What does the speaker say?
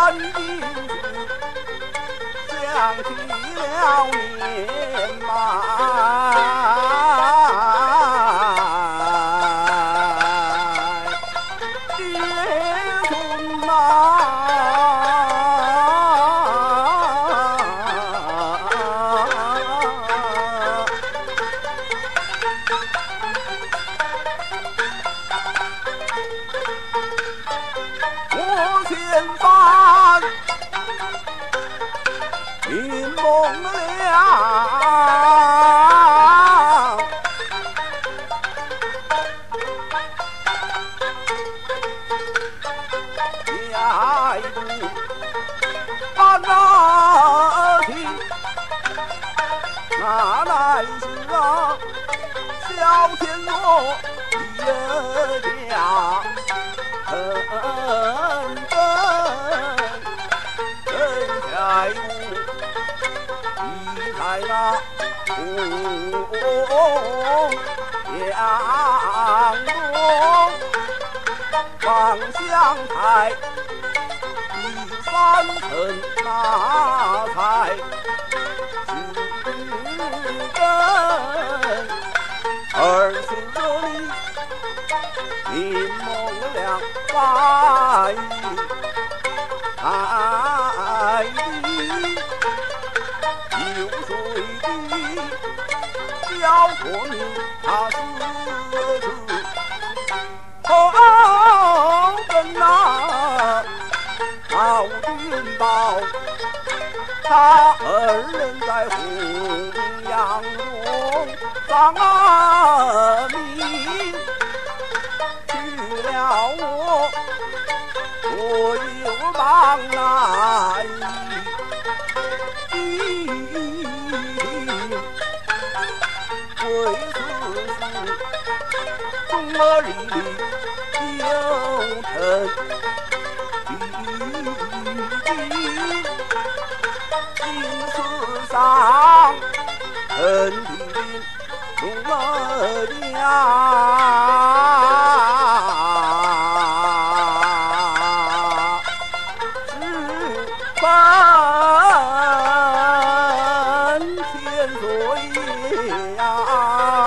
三进去，想起了年迈。前番云梦了，下一步把那听，那乃是啊小天罗一家。在那阳中望乡台，第三层那才是根。24里云梦两白海里有水的小国民，他四处后跟那老君宝，他二人在弘扬中丧命去了我又忙来为此事中儿里有成金丝上陈地兵中儿天水呀。